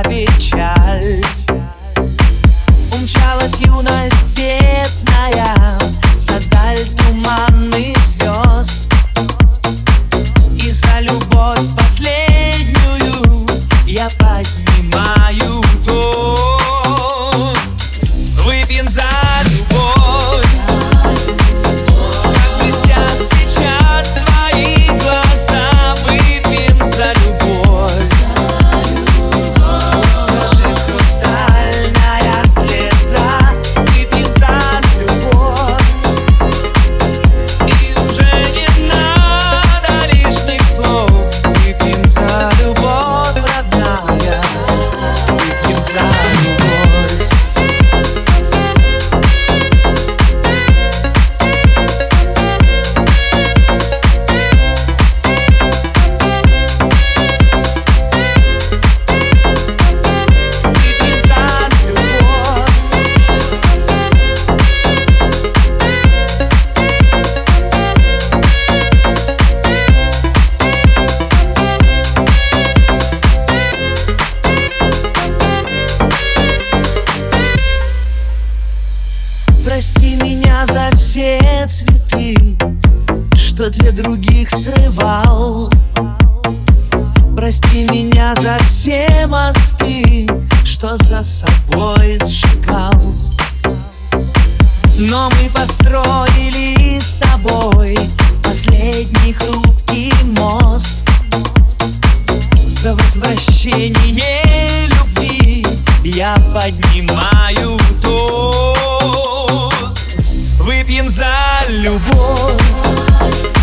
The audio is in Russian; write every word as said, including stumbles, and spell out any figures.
ушла печаль. Умчалась юность бедная за даль туманных звезд, и за любовь последнюю я поднимаю тост. Выпьем за любовь. Как блестят сейчас твои глаза. Выпьем за любовь. Пусть дрожит хрустальная слеза. Выпьем за любовь. И уже не надо лишних слов. Выпьем за любовь, родная. Выпьем за любовь. Прости меня за все цветы, что для других срывал. Прости меня за все мосты, что за собой сжигал. Но мы построили с тобой последний хрупкий мост. За возвращение любви я поднимаю тост. Выпьем за любовь.